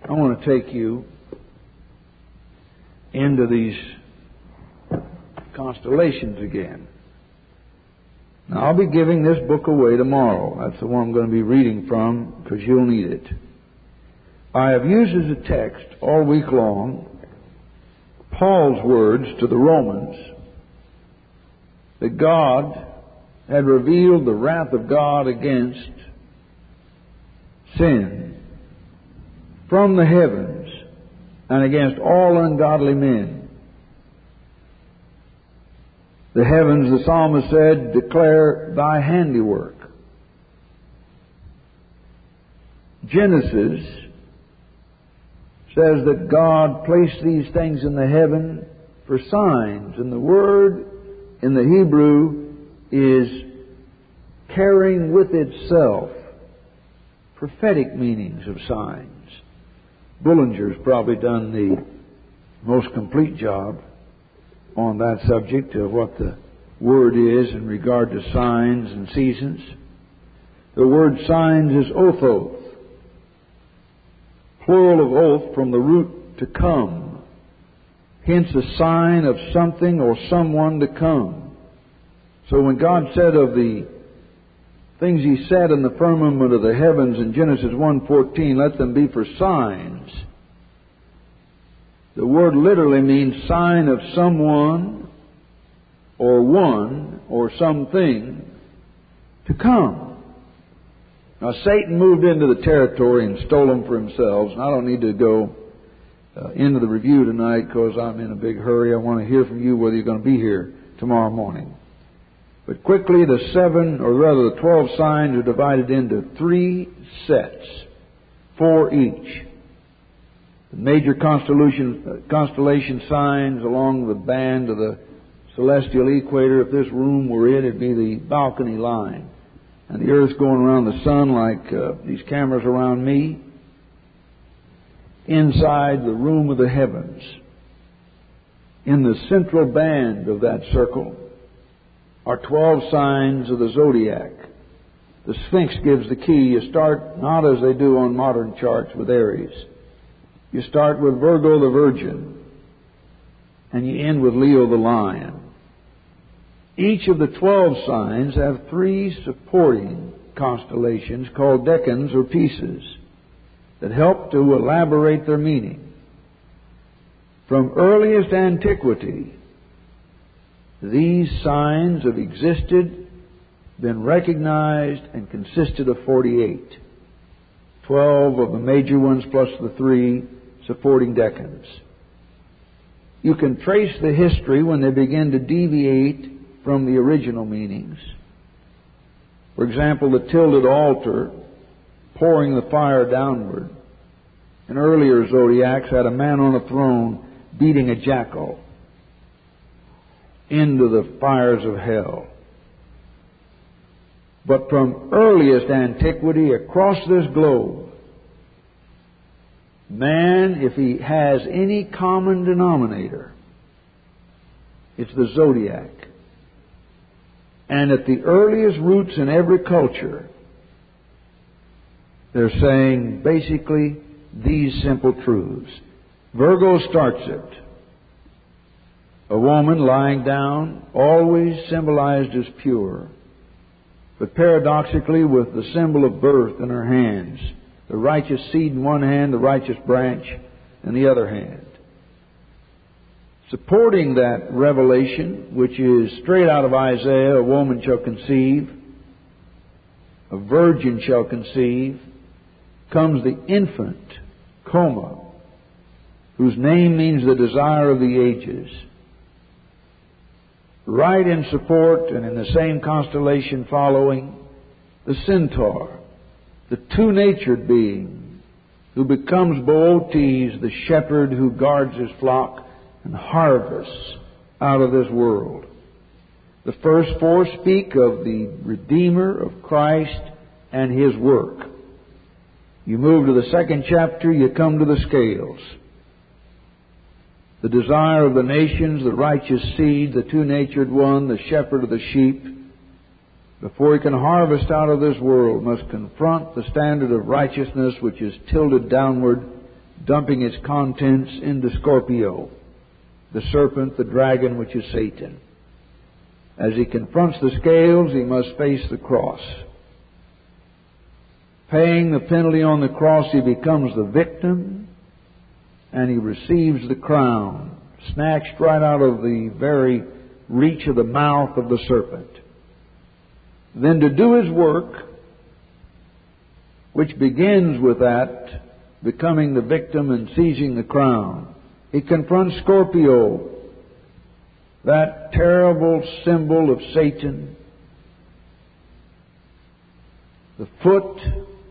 I want to take you into these constellations again. Now, I'll be giving this book away tomorrow. That's the one I'm going to be reading from, because you'll need it. I have used as a text all week long Paul's words to the Romans that God had revealed the wrath of God against sin from the heavens and against all ungodly men. The heavens, the psalmist said, declare thy handiwork. Genesis says that God placed these things in the heaven for signs, and the word in the Hebrew is carrying with itself prophetic meanings of signs. Bullinger's probably done the most complete job on that subject of what the word is in regard to signs and seasons. The word signs is othoth, plural of oath from the root to come, hence a sign of something or someone to come. So when God said of the things He said in the firmament of the heavens in Genesis 1:14, let them be for signs, the word literally means sign of someone or one or something to come. Now, Satan moved into the territory and stole them for himself. And I don't need to go into the review tonight because I'm in a big hurry. I want to hear from you whether you're going to be here tomorrow morning. But quickly, the 12 signs are divided into 3 sets, 4 each. The major constellation signs along the band of the celestial equator. If this room were it, it'd be the balcony line. And the earth's going around the sun like these cameras around me. Inside the room of the heavens, in the central band of that circle, are 12 signs of the zodiac. The Sphinx gives the key. You start not as they do on modern charts with Aries. You start with Virgo the Virgin, and you end with Leo the Lion. Each of the 12 signs have 3 supporting constellations called decans or pieces that help to elaborate their meaning. From earliest antiquity, these signs have existed, been recognized, and consisted of 48. 12 of the major ones plus the 3 supporting decans. You can trace the history when they begin to deviate from the original meanings. For example, the tilted altar pouring the fire downward. In earlier zodiacs had a man on a throne beating a jackal into the fires of hell. But from earliest antiquity across this globe, man, if he has any common denominator, it's the zodiac. And at the earliest roots in every culture, they're saying basically these simple truths. Virgo starts it. A woman lying down, always symbolized as pure, but paradoxically with the symbol of birth in her hands. The righteous seed in one hand, the righteous branch in the other hand. Supporting that revelation, which is straight out of Isaiah, a woman shall conceive, a virgin shall conceive, comes the infant, Coma, whose name means the desire of the ages. Right in support and in the same constellation following, the Centaur, the two-natured being who becomes Boaz, the shepherd who guards his flock and harvests out of this world. The first 4 speak of the Redeemer of Christ and His work. You move to the 2nd chapter, you come to the scales. The desire of the nations, the righteous seed, the two-natured one, the shepherd of the sheep, before he can harvest out of this world, must confront the standard of righteousness which is tilted downward dumping its contents into Scorpio, the serpent, the dragon, which is Satan. As he confronts the scales, he must face the cross. Paying the penalty on the cross, he becomes the victim, and he receives the crown, snatched right out of the very reach of the mouth of the serpent. Then to do his work, which begins with that, becoming the victim and seizing the crown, he confronts Scorpio, that terrible symbol of Satan, the foot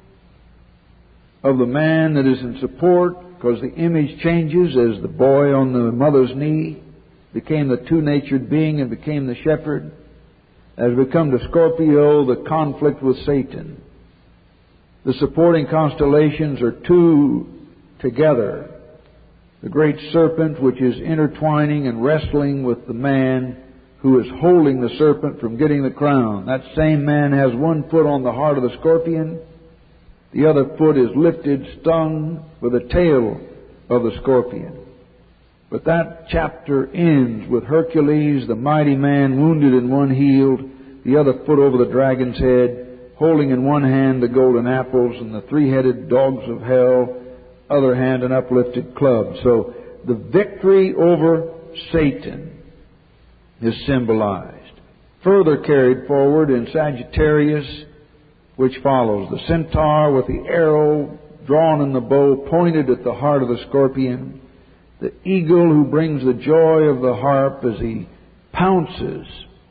of the man that is in support, because the image changes as the boy on the mother's knee became the two-natured being and became the shepherd, has become the Scorpio, the conflict with Satan. The supporting constellations are two together. The great serpent, which is intertwining and wrestling with the man who is holding the serpent from getting the crown. That same man has one foot on the heart of the scorpion. The other foot is lifted, stung with the tail of the scorpion. But that chapter ends with Hercules, the mighty man, wounded and one healed, the other foot over the dragon's head, holding in one hand the golden apples and the three-headed dogs of hell, other hand an uplifted club. So the victory over Satan is symbolized. Further carried forward in Sagittarius, which follows. The centaur with the arrow drawn in the bow pointed at the heart of the scorpion. The eagle who brings the joy of the harp as he pounces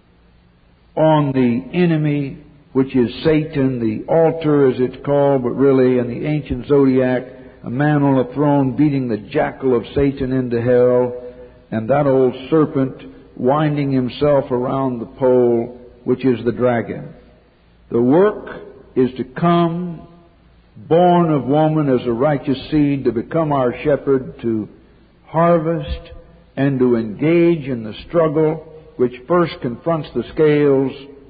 on the enemy, which is Satan, the altar as it's called, but really in the ancient zodiac, a man on a throne beating the jackal of Satan into hell, and that old serpent winding himself around the pole, which is the dragon. The work is to come, born of woman as a righteous seed, to become our shepherd, to harvest and to engage in the struggle, which first confronts the scales,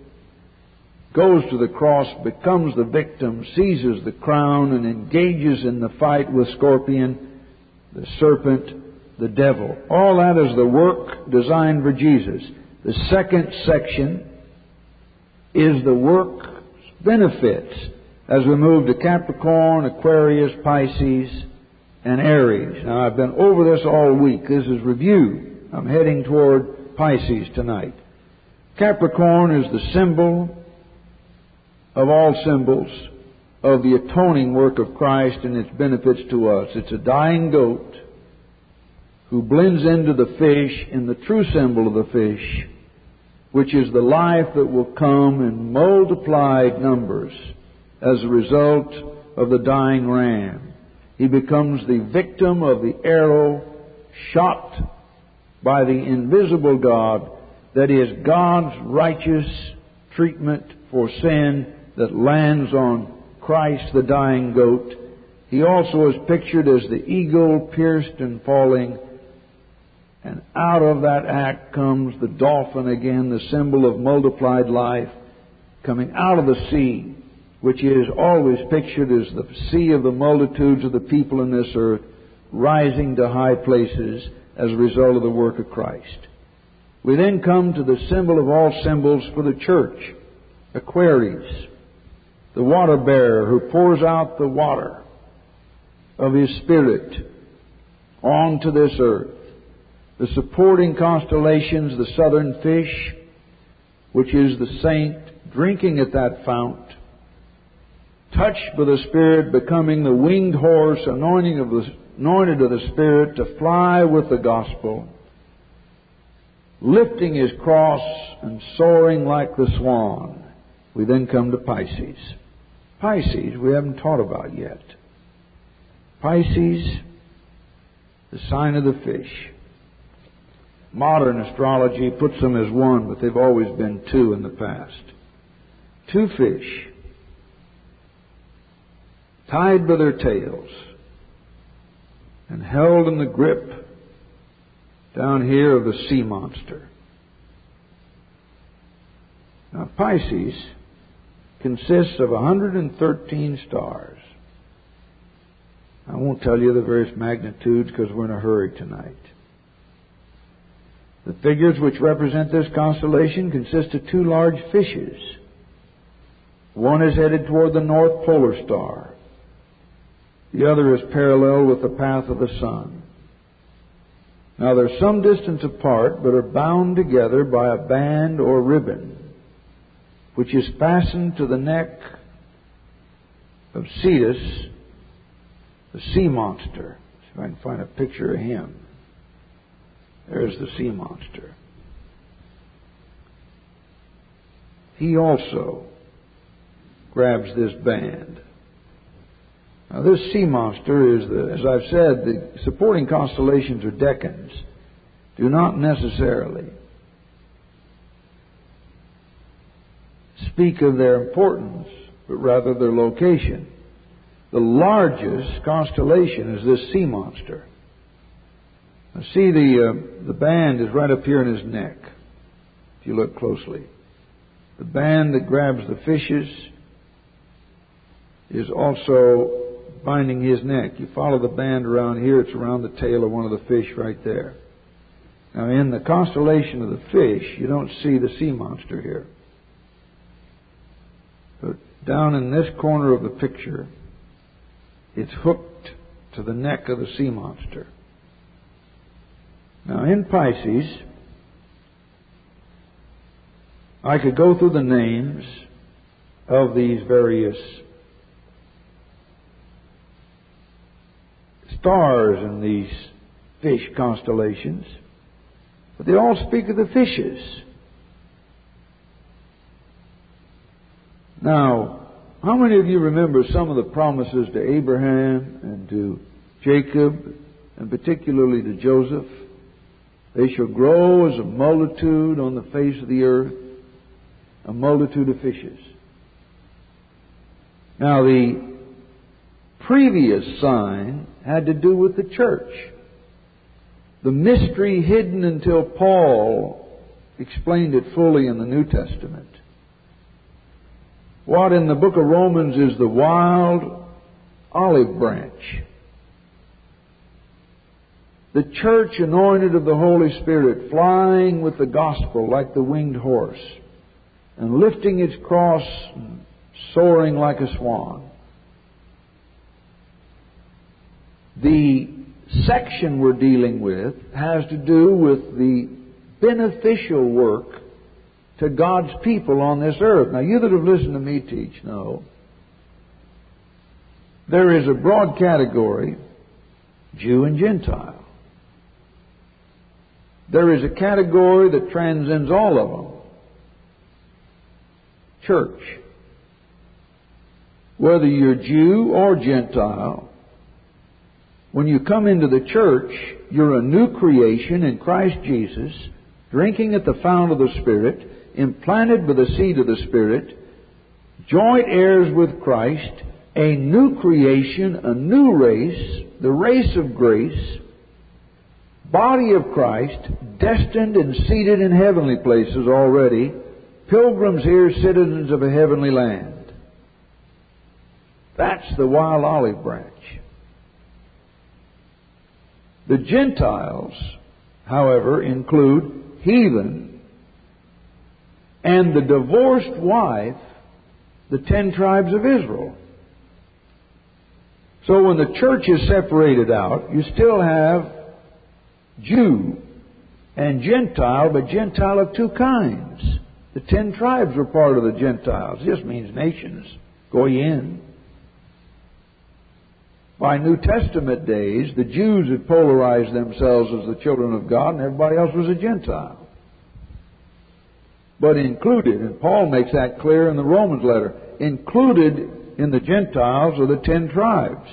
goes to the cross, becomes the victim, seizes the crown, and engages in the fight with Scorpion, the serpent, the devil. All that is the work designed for Jesus. The second section is the work's benefits as we move to Capricorn, Aquarius, Pisces, and Aries. Now, I've been over this all week. This is review. I'm heading toward Pisces tonight. Capricorn is the symbol of all symbols of the atoning work of Christ and its benefits to us. It's a dying goat who blends into the fish in the true symbol of the fish, which is the life that will come in multiplied numbers as a result of the dying ram. He becomes the victim of the arrow shot by the invisible God, that is God's righteous treatment for sin that lands on Christ, the dying goat. He also is pictured as the eagle pierced and falling, and out of that act comes the dolphin again, the symbol of multiplied life, coming out of the sea, which is always pictured as the sea of the multitudes of the people in this earth, rising to high places as a result of the work of Christ. We then come to the symbol of all symbols for the church, Aquarius, the water bearer who pours out the water of His Spirit onto this earth. The supporting constellations, the southern fish, which is the saint drinking at that fount, touched by the Spirit, becoming the winged horse, anointed of the Spirit to fly with the gospel, lifting his cross and soaring like the swan. We then come to Pisces. Pisces we haven't taught about yet. Pisces, the sign of the fish. Modern astrology puts them as one, but they've always been two in the past. Two fish, tied by their tails and held in the grip down here of the sea monster. Now, Pisces consists of 113 stars. I won't tell you the various magnitudes because we're in a hurry tonight. The figures which represent this constellation consist of two large fishes. One is headed toward the North Polar Star. The other is parallel with the path of the sun. Now they're some distance apart, but are bound together by a band or ribbon, which is fastened to the neck of Cetus, the sea monster. See if I can find a picture of him. There's the sea monster. He also grabs this band. Now this sea monster is, as I've said, the supporting constellations or decans do not necessarily speak of their importance, but rather their location. The largest constellation is this sea monster. Now see, the band is right up here in his neck, if you look closely. The band that grabs the fishes is also binding his neck. You follow the band around here, it's around the tail of one of the fish right there. Now in the constellation of the fish, you don't see the sea monster here. But down in this corner of the picture, it's hooked to the neck of the sea monster. Now in Pisces, I could go through the names of these various stars in these fish constellations, but they all speak of the fishes. Now, how many of you remember some of the promises to Abraham and to Jacob, and particularly to Joseph? They shall grow as a multitude on the face of the earth, a multitude of fishes. Now, the previous sign had to do with the church. The mystery hidden until Paul explained it fully in the New Testament. What in the book of Romans is the wild olive branch. The church anointed of the Holy Spirit, flying with the gospel like the winged horse, and lifting its cross and soaring like a swan. The section we're dealing with has to do with the beneficial work to God's people on this earth. Now, you that have listened to me teach know there is a broad category, Jew and Gentile. There is a category that transcends all of them, church. Whether you're Jew or Gentile, when you come into the church, you're a new creation in Christ Jesus, drinking at the fount of the Spirit, implanted by the seed of the Spirit, joint heirs with Christ, a new creation, a new race, the race of grace, body of Christ, destined and seated in heavenly places already, pilgrims here, citizens of a heavenly land. That's the wild olive branch. The Gentiles, however, include heathen and the divorced wife, the 10 tribes of Israel. So when the church is separated out, you still have Jew and Gentile, but Gentile of two kinds. The 10 tribes were part of the Gentiles. This means nations, goyim. By New Testament days, the Jews had polarized themselves as the children of God, and everybody else was a Gentile. But included, and Paul makes that clear in the Romans letter, included in the Gentiles are the 10 tribes.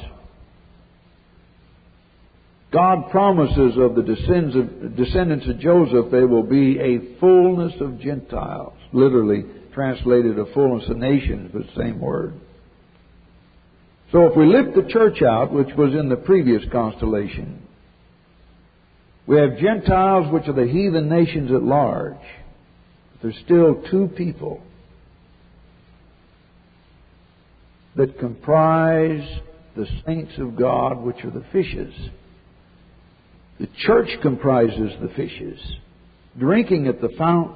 God promises of the descendants of Joseph there will be a fullness of Gentiles. Literally translated a fullness of nations, but same word. So if we lift the church out, which was in the previous constellation, we have Gentiles, which are the heathen nations at large. There's still two people that comprise the saints of God, which are the fishes. The church comprises the fishes, drinking at the fount,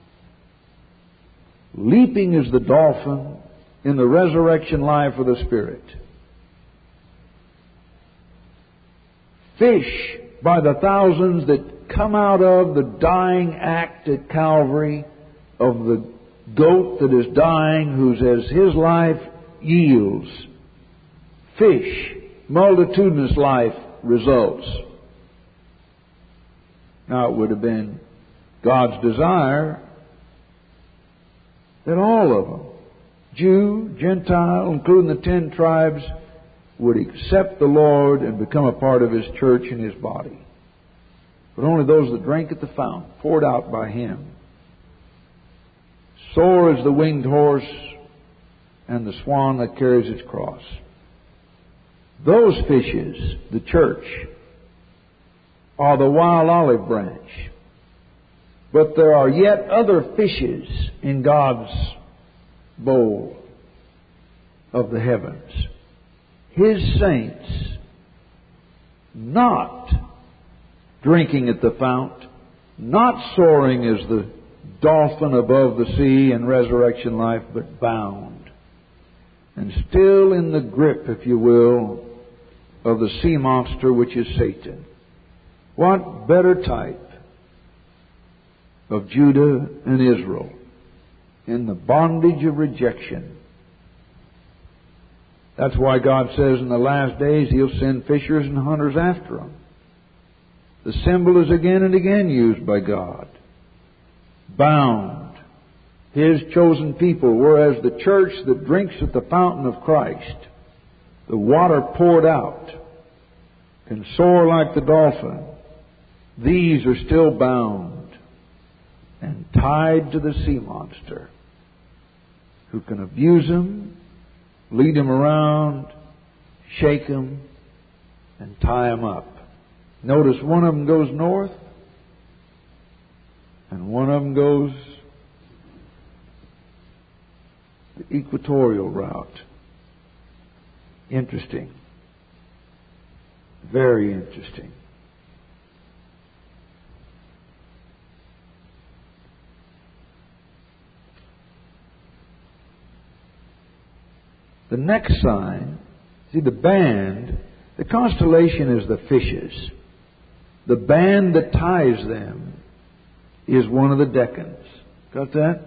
leaping as the dolphin in the resurrection life of the Spirit. Fish by the thousands that come out of the dying act at Calvary of the goat that is dying, whose as his life yields, fish, multitudinous life results. Now it would have been God's desire that all of them, Jew, Gentile, including the 10 tribes, would accept the Lord and become a part of His church and His body. But only those that drank at the fount, poured out by Him. Soar as the winged horse and the swan that carries its cross. Those fishes, the church, are the wild olive branch. But there are yet other fishes in God's bowl of the heavens. His saints, not drinking at the fount, not soaring as the dolphin above the sea in resurrection life, but bound and still in the grip, if you will, of the sea monster, which is Satan. What better type of Judah and Israel in the bondage of rejection? That's why God says in the last days He'll send fishers and hunters after them. The symbol is again and again used by God. Bound, His chosen people, whereas the church that drinks at the fountain of Christ, the water poured out, can soar like the dolphin. These are still bound and tied to the sea monster, who can abuse them, lead them around, shake them, and tie them up. Notice one of them goes north, and one of them goes the equatorial route. Interesting. Very interesting. The next sign, see the band, the constellation is the fishes. The band that ties them is one of the decans. Got that?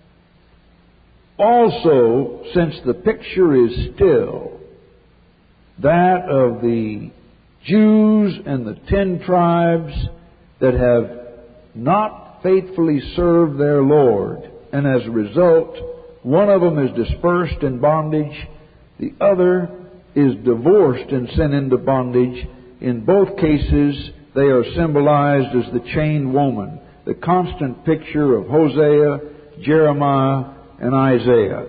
Also, since the picture is still that of the Jews and the 10 tribes that have not faithfully served their Lord, and as a result, one of them is dispersed in bondage, the other is divorced and sent into bondage. In both cases, they are symbolized as the chained woman, the constant picture of Hosea, Jeremiah, and Isaiah.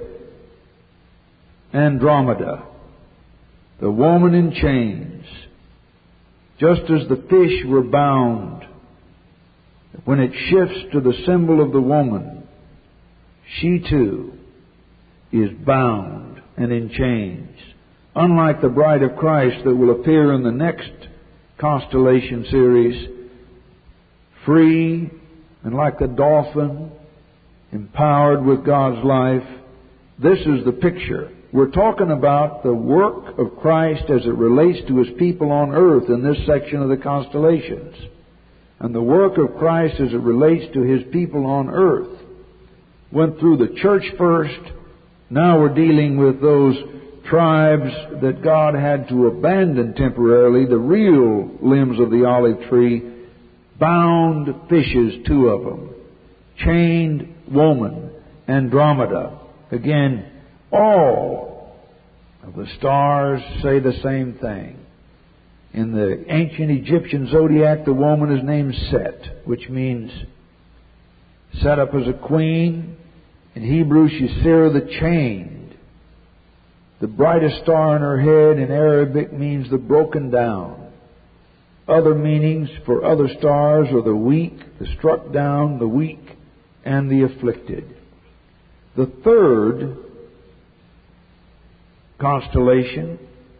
Andromeda, the woman in chains, just as the fish were bound. When it shifts to the symbol of the woman, she too is bound and in chains. Unlike the bride of Christ that will appear in the next constellation series, free and like the dolphin, empowered with God's life. This is the picture. We're talking about the work of Christ as it relates to His people on earth in this section of the constellations. And the work of Christ as it relates to His people on earth went through the church first. Now we're dealing with those tribes that God had to abandon temporarily, the real limbs of the olive tree, bound fishes, 2 of them, chained woman, Andromeda. Again, all of the stars say the same thing. In the ancient Egyptian zodiac, the woman is named Set, which means set up as a queen. In Hebrew, she's Sarah the chained. The brightest star in her head in Arabic means the broken down. Other meanings for other stars are the weak, the struck down, the weak, and the afflicted. The third constellation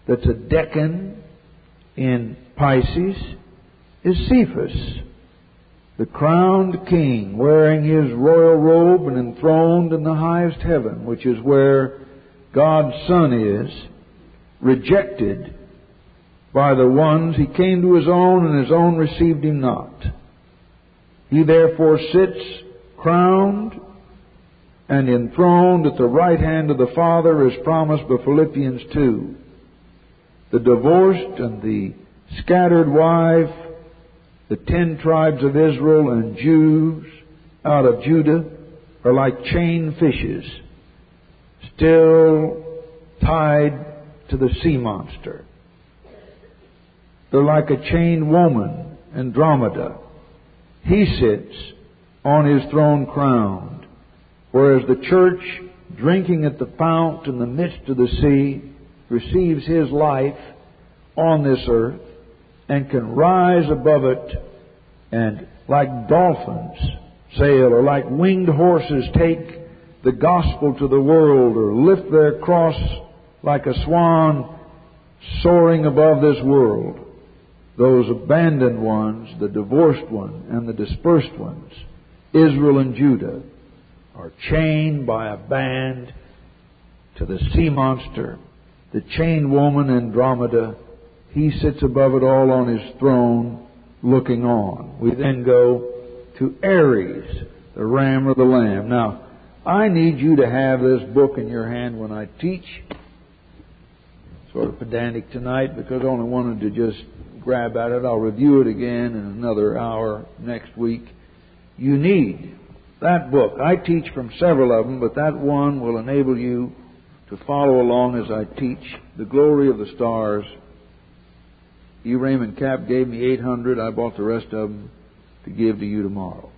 that's a decan in Pisces is Cephas, the crowned king wearing his royal robe and enthroned in the highest heaven, which is where God's Son is, rejected by the ones. He came to his own, and his own received him not. He therefore sits crowned and enthroned at the right hand of the Father, as promised by Philippians 2. The divorced and the scattered wife, the 10 tribes of Israel and Jews out of Judah, are like chained fishes, still tied to the sea monster. They're like a chained woman, Andromeda. He sits on his throne crowned, whereas the church, drinking at the fount in the midst of the sea, receives his life on this earth and can rise above it and, like dolphins, sail, or like winged horses, take the gospel to the world, or lift their cross like a swan soaring above this world. Those abandoned ones, the divorced one and the dispersed ones, Israel and Judah, are chained by a band to the sea monster, the chained woman Andromeda. He sits above it all on his throne, looking on. We then go to Aries, the ram or the lamb. Now, I need you to have this book in your hand when I teach. Sort of pedantic tonight because I only wanted to just grab at it. I'll review it again in another hour next week. You need that book. I teach from several of them, but that one will enable you to follow along as I teach The Glory of the Stars. E. Raymond Capp gave me 800. I bought the rest of them to give to you tomorrow.